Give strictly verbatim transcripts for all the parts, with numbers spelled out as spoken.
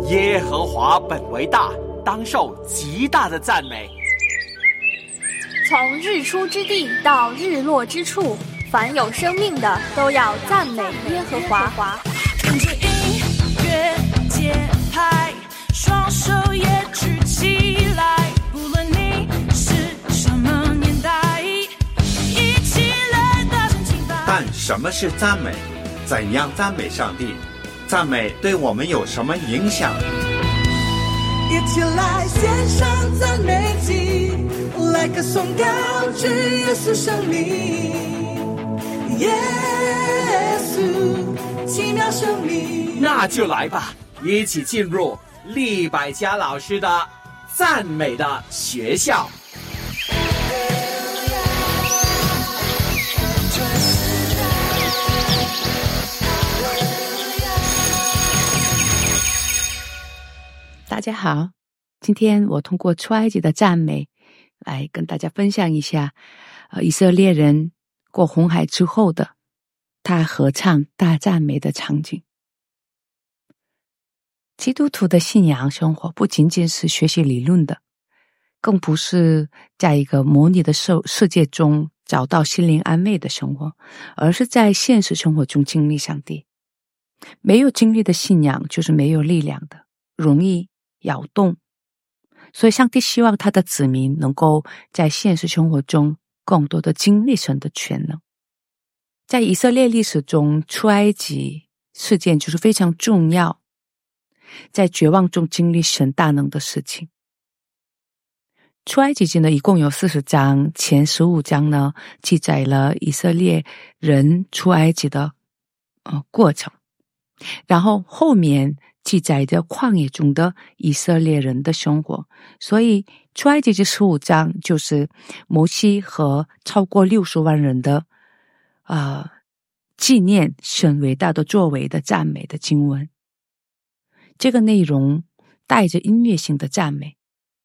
耶和华本为大，当受极大的赞美。 从日出之地到日落之处，凡有生命的都要赞美耶和华。 跟着音乐节拍，双手也举起来，不论你是什么年代，一起来大声敬拜。 但什么是赞美？怎样赞美上帝？赞美对我们有什么影响？ 一起来献上赞美祭，来歌颂高举耶稣生命，耶稣奇妙生命。 那就来吧，一起进入利百加老师的赞美的学校。 大家好，今天我通过出埃及的赞美来跟大家分享一下呃，以色列人过红海之后的大合唱大赞美的场景。基督徒的信仰生活不仅仅是学习理论的，更不是在一个模拟的世界中找到心灵安慰的生活，而是在现实生活中经历上帝。没有经历的信仰就是没有力量的，容易摇动。所以上帝希望他的子民能够在现实生活中更多的经历神的全能。在以色列历史中，出埃及事件就是非常重要，在绝望中经历神大能的事情。出埃及记呢，一共有四十章，前十五章呢记载了以色列人出埃及的呃过程，然后后面记载着旷野中的以色列人的生活。所以出埃及记十五章就是摩西和超过六十万人的呃纪念神伟大的作为的赞美的经文。这个内容带着音乐性的赞美，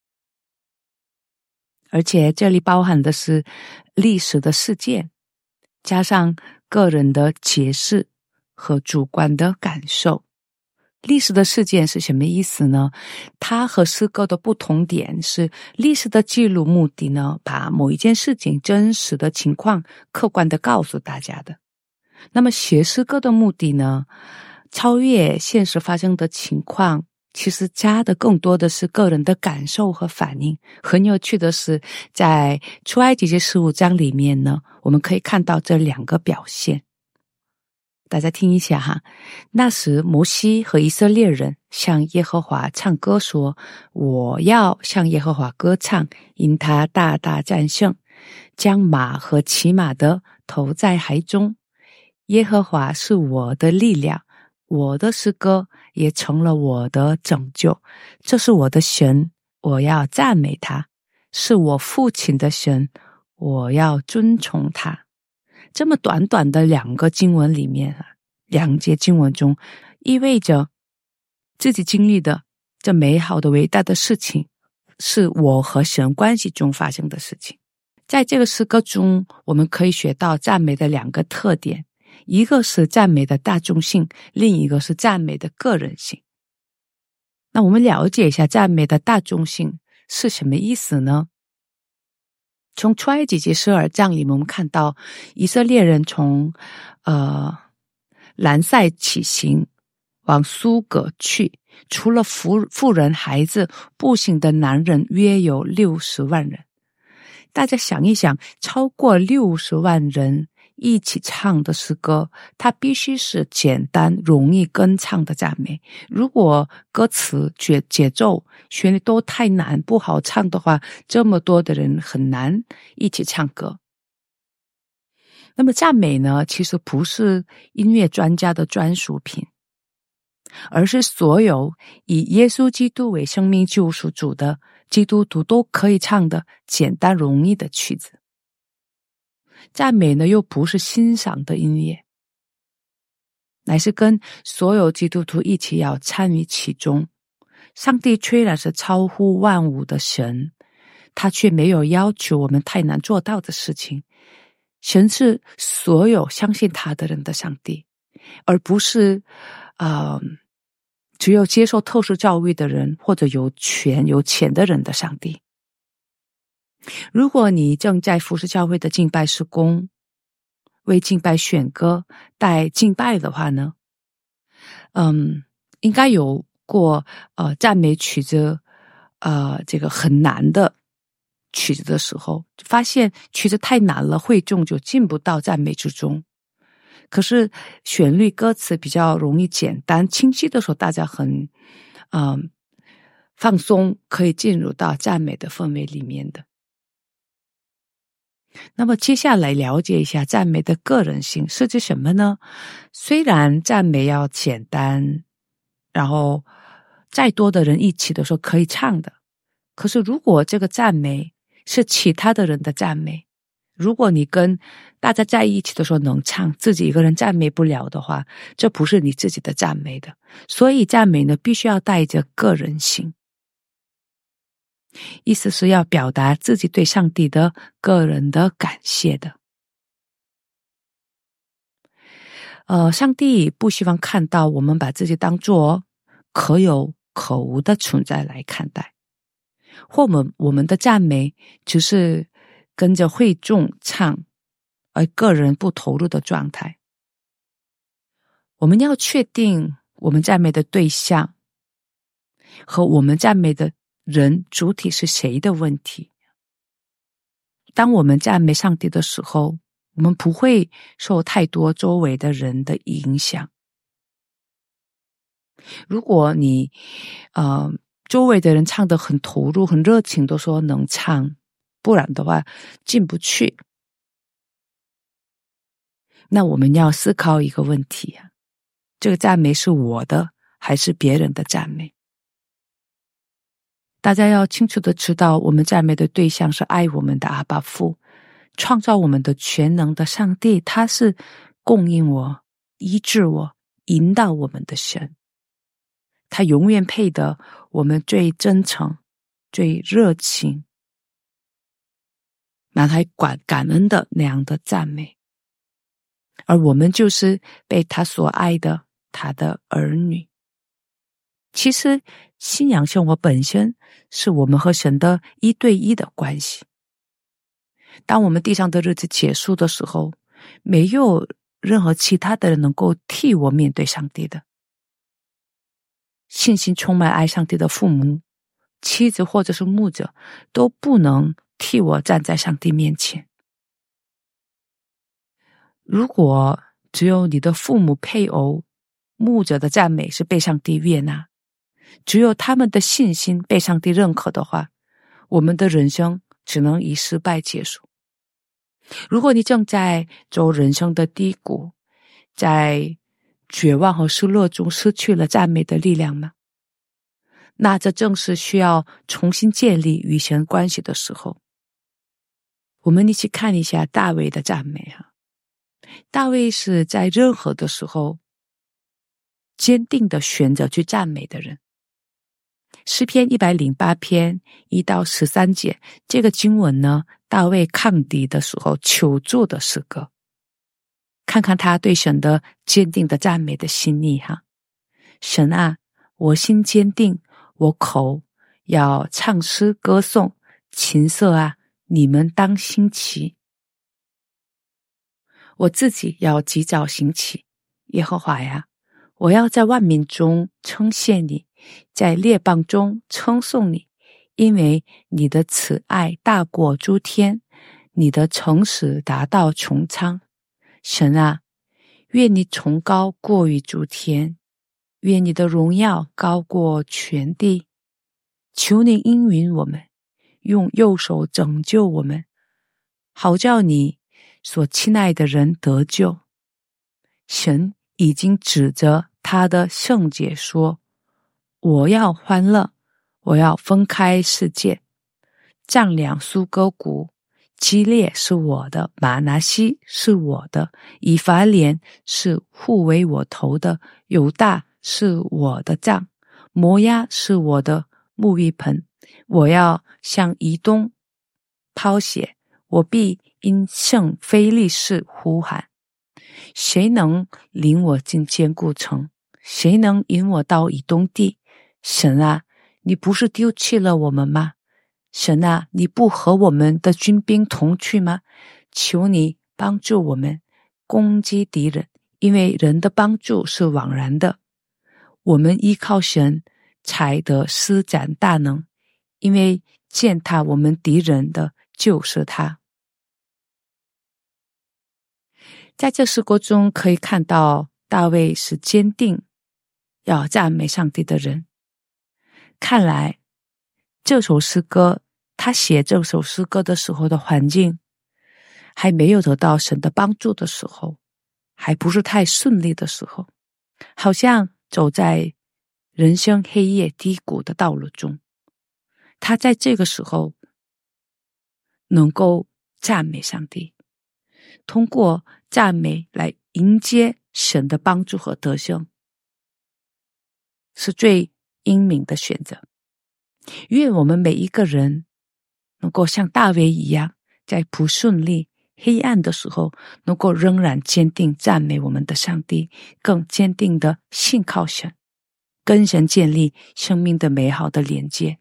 而且这里包含的是历史的事件，加上个人的解释和主观的感受。历史的事件是什么意思呢？它和诗歌的不同点是，历史的记录目的呢，把某一件事情真实的情况客观的告诉大家的。那么写诗歌的目的呢，超越现实发生的情况，其实加的更多的是个人的感受和反应。很有趣的是，在出埃及记十五章里面呢，我们可以看到这两个表现。大家听一下哈，那时摩西和以色列人向耶和华唱歌说，我要向耶和华歌唱，因他大大战胜，将马和骑马的投在海中。耶和华是我的力量，我的诗歌也成了我的拯救。这是我的神，我要赞美他，是我父亲的神，我要尊崇他。这么短短的两个经文里面啊，两节经文中意味着自己经历的这美好的伟大的事情是我和神关系中发生的事情。在这个诗歌中，我们可以学到赞美的两个特点，一个是赞美的大众性，另一个是赞美的个人性。那我们了解一下赞美的大众性是什么意思呢？从出埃及记十二章里面，我们看到以色列人从呃兰塞起行往苏葛去，除了妇妇人孩子，步行的男人约有六十万人。大家想一想，超过六十万人一起唱的诗歌，它必须是简单容易跟唱的赞美。如果歌词节节奏旋律都太难不好唱的话，这么多的人很难一起唱歌。那么赞美呢，其实不是音乐专家的专属品，而是所有以耶稣基督为生命救赎主的基督徒都可以唱的简单容易的曲子。赞美呢，又不是欣赏的音乐，乃是跟所有基督徒一起要参与其中。上帝虽然是超乎万物的神，他却没有要求我们太难做到的事情。神是所有相信他的人的上帝，而不是呃只有接受特殊教育的人或者有权有钱的人的上帝。如果你正在服侍教会的敬拜事工，为敬拜选歌带敬拜的话呢，嗯，应该有过呃赞美曲子呃这个很难的曲子的时候，发现曲子太难了，会众就进不到赞美之中。可是旋律歌词比较容易简单清晰的时候，大家很嗯放松，可以进入到赞美的氛围里面的。那么接下来了解一下赞美的个人性是指什么呢？虽然赞美要简单，然后再多的人一起的时候可以唱的，可是如果这个赞美是其他的人的赞美，如果你跟大家在一起的时候能唱，自己一个人赞美不了的话，这不是你自己的赞美的。所以赞美呢，必须要带着个人性，意思是要表达自己对上帝的个人的感谢的。呃，上帝不希望看到我们把自己当作可有可无的存在来看待，或我们我们的赞美只是跟着会众唱，而个人不投入的状态。我们要确定我们赞美的对象和我们赞美的人主体是谁的问题。当我们赞美上帝的时候，我们不会受太多周围的人的影响。如果你呃周围的人唱得很投入很热情，都说能唱，不然的话进不去。那我们要思考一个问题啊，这个赞美是我的还是别人的赞美？大家要清楚的知道，我们赞美的对象是爱我们的阿爸父，创造我们的全能的上帝，他是供应我、医治我、引导我们的神。他永远配得我们最真诚、最热情、满怀感恩的那样的赞美。而我们就是被他所爱的他的儿女。其实信仰生活本身是我们和神的一对一的关系。当我们地上的日子结束的时候，没有任何其他的人能够替我面对上帝的。信心充满爱上帝的父母、妻子或者是牧者都不能替我站在上帝面前。如果只有你的父母、配偶、牧者的赞美是被上帝悦纳，只有他们的信心被上帝认可的话，我们的人生只能以失败结束。如果你正在走人生的低谷，在绝望和失落中失去了赞美的力量吗？那这正是需要重新建立与神关系的时候。我们一起看一下大卫的赞美哈。大卫是在任何的时候坚定的选择去赞美的人。诗篇一百零八篇一到十三节，这个经文呢，大卫抗敌的时候求助的诗歌。看看他对神的坚定的赞美的心意哈。神啊，我心坚定，我口要唱诗歌颂，琴瑟啊，你们当兴起。我自己要及早兴起，耶和华呀，我要在万民中称谢你，在列邦中称颂你，因为你的慈爱大过诸天，你的诚实达到穹苍。神啊，愿你崇高过于诸天，愿你的荣耀高过全地。求你应允我们，用右手拯救我们，好叫你所亲爱的人得救。神已经指着他的圣洁说，我要欢乐，我要分开世界，丈量苏歌谷，基列是我的，马拿西是我的，以法莲是护为我头的，犹大是我的杖，摩押是我的沐浴盆。我要向以东抛血，我必因圣非利士呼喊。谁能领我进坚固城？ 谁能引我到以东地？神啊，你不是丢弃了我们吗？神啊，你不和我们的军兵同去吗？求你帮助我们攻击敌人，因为人的帮助是枉然的。我们依靠神才得施展大能，因为践踏我们敌人的就是他。在这诗歌中可以看到大卫是坚定要赞美上帝的人。看来这首诗歌，他写这首诗歌的时候的环境还没有得到神的帮助的时候，还不是太顺利的时候，好像走在人生黑夜低谷的道路中。他在这个时候能够赞美上帝，通过赞美来迎接神的帮助和得胜，是最英明的选择。愿我们每一个人能够像大卫一样，在不顺利黑暗的时候能够仍然坚定赞美我们的上帝，更坚定的信靠神，跟神建立生命的美好的连接。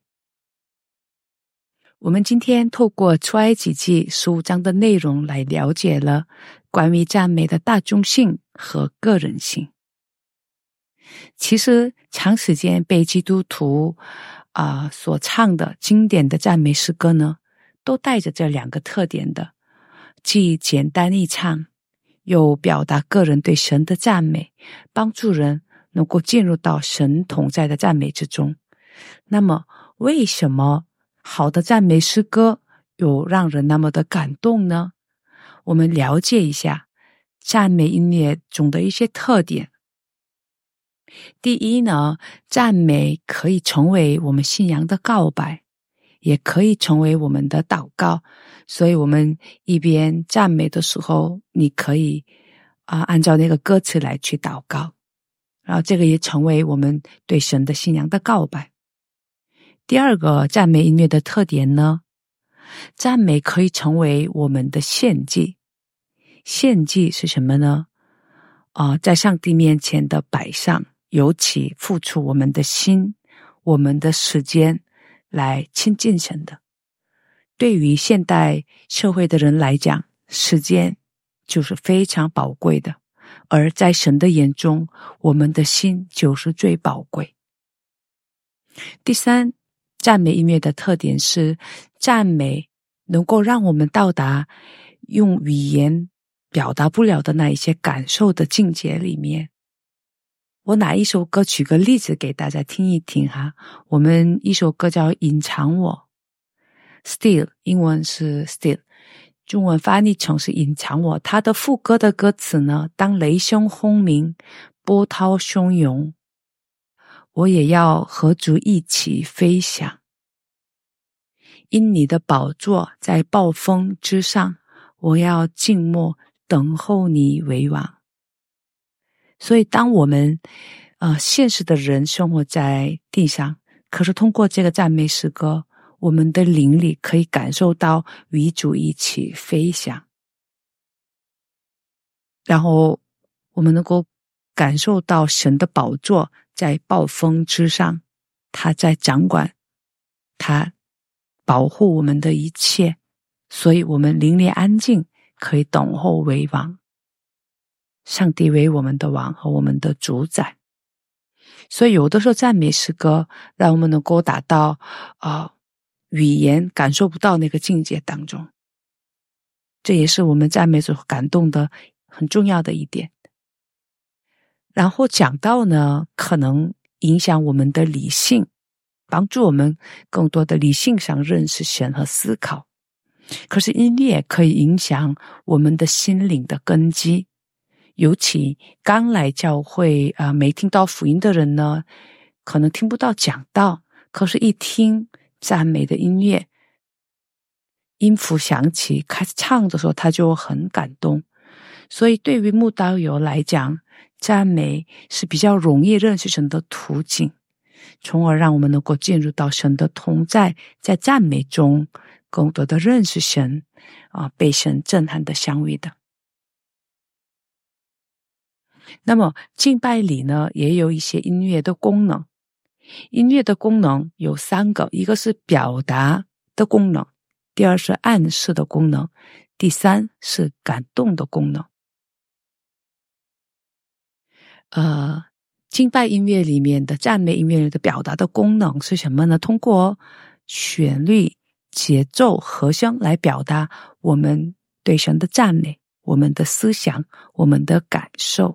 我们今天透过出埃及记十五章的内容来了解了关于赞美的大众性和个人性。其实长时间被基督徒啊、呃、所唱的经典的赞美诗歌呢，都带着这两个特点的，既简单易唱，又表达个人对神的赞美，帮助人能够进入到神同在的赞美之中。那么为什么好的赞美诗歌有让人那么的感动呢？我们了解一下赞美音乐中的一些特点。第一呢，赞美可以成为我们信仰的告白，也可以成为我们的祷告。所以我们一边赞美的时候，你可以啊、呃、按照那个歌词来去祷告，然后这个也成为我们对神的信仰的告白。第二个赞美音乐的特点呢，赞美可以成为我们的献祭。献祭是什么呢？啊、呃，在上帝面前的摆上，尤其付出我们的心、我们的时间来亲近神的。对于现代社会的人来讲，时间就是非常宝贵的，而在神的眼中，我们的心就是最宝贵。第三，赞美音乐的特点是，赞美能够让我们到达用语言表达不了的那一些感受的境界里面。我拿一首歌举个例子给大家听一听哈。我们一首歌叫隐藏我 Still， 英文是 Still， 中文翻译成是隐藏我。它的副歌的歌词呢，当雷声轰鸣，波涛汹涌，我也要和主一起飞翔，因你的宝座在暴风之上，我要静默等候你为王。所以当我们呃现实的人生活在地上，可是通过这个赞美诗歌，我们的灵里可以感受到与主一起飞翔，然后我们能够感受到神的宝座在暴风之上，他在掌管，他保护我们的一切，所以我们灵里安静，可以等候为王，上帝为我们的王和我们的主宰。所以有的时候赞美诗歌让我们能够达到啊、呃、语言感受不到那个境界当中，这也是我们赞美所感动的很重要的一点。然后讲到呢，可能影响我们的理性，帮助我们更多的理性上认识神和思考。可是音乐可以影响我们的心灵的根基，尤其刚来教会啊、呃、没听到福音的人呢，可能听不到讲道，可是一听赞美的音乐，音符响起开始唱的时候，他就很感动。所以对于慕道友来讲，赞美是比较容易认识神的途径，从而让我们能够进入到神的同在，在赞美中更多的认识神啊、呃，被神震撼的相遇的。 那么敬拜里呢，也有一些音乐的功能。音乐的功能有三个，一个是表达的功能，第二是暗示的功能，第三是感动的功能。呃，敬拜音乐里面的赞美音乐里的表达的功能是什么呢？通过旋律、节奏、和声来表达我们对神的赞美，我们的思想，我们的感受。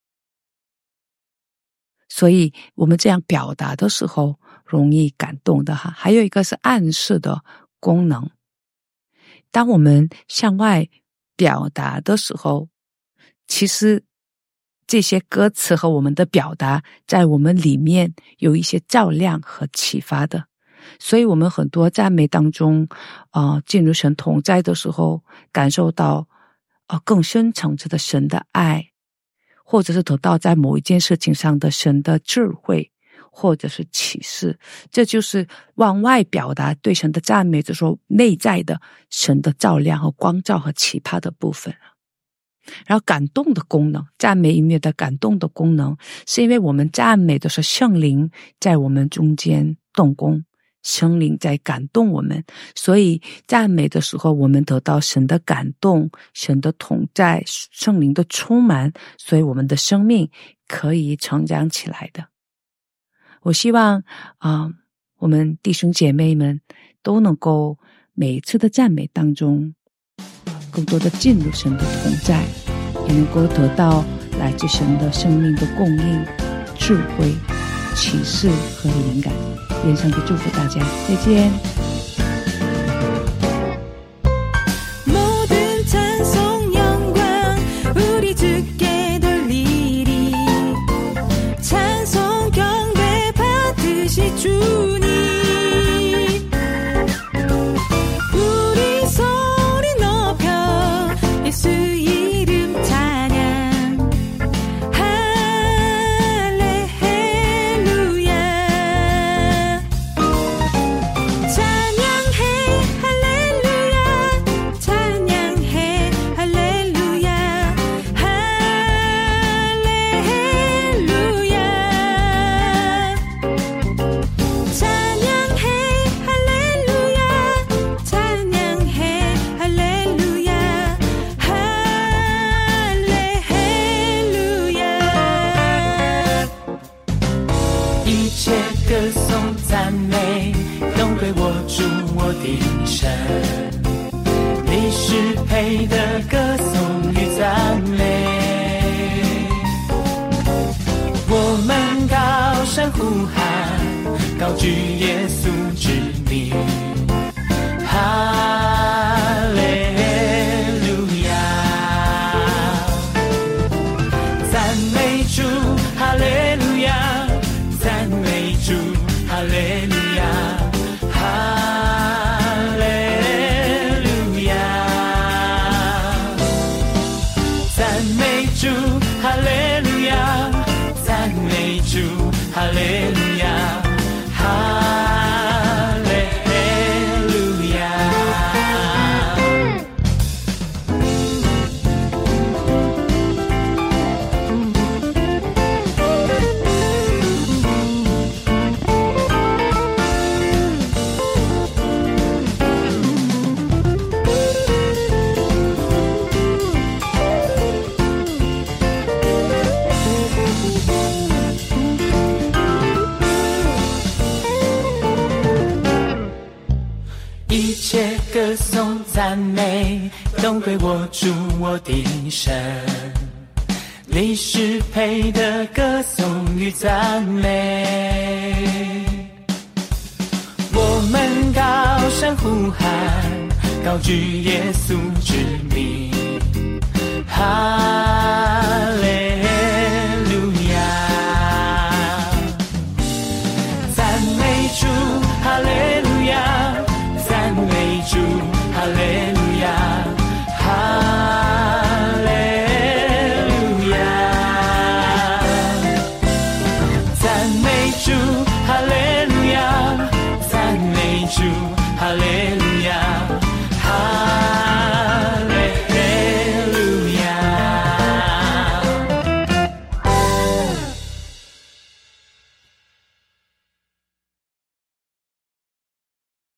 所以我们这样表达的时候容易感动的哈。还有一个是暗示的功能，当我们向外表达的时候，其实这些歌词和我们的表达在我们里面有一些照亮和启发的。所以我们很多赞美当中呃，进入神同在的时候，感受到呃更深层次的神的爱，或者是得到在某一件事情上的神的智慧，或者是启示。这就是往外表达对神的赞美，就是说内在的神的照亮和光照和启发的部分。然后感动的功能，赞美音乐的感动的功能，是因为我们赞美的是圣灵在我们中间动工，圣灵在感动我们，所以赞美的时候我们得到神的感动，神的同在，圣灵的充满，所以我们的生命可以成长起来的。我希望啊、呃，我们弟兄姐妹们都能够每一次的赞美当中更多的进入神的同在，也能够得到来自神的生命的供应、智慧、启示和灵感。愿上帝祝福大家，再见。 모든 찬송 영광 우리 주께 돌리리 찬송 경배 받으시 주님 우리 소리 높여 예수 이름 찬양 할렐루야 찬양해 할렐루야 찬양해 할렐루야 할렐루야 찬양해 할렐루야 찬양해 할렐루야 할렐루야 一切歌颂赞美都归我主我的神，你是配的歌颂与赞美。我们高声呼喊，高举耶稣之名，哈利路亚，赞美主，哈利路亚，赞美主，哈利路亚，哈利路亚，赞美主，哈利路亚，赞美主，哈利路亚，哈利路亚。一切歌颂赞美都归我主我的神，你是配的歌颂与赞美。我们高声呼喊，高举耶稣之名，哈利路亚，赞美主，哈利路亚，赞美主，哈利路亚，哈利路亚，赞美主，哈利路亚，赞美主，哈利路亚。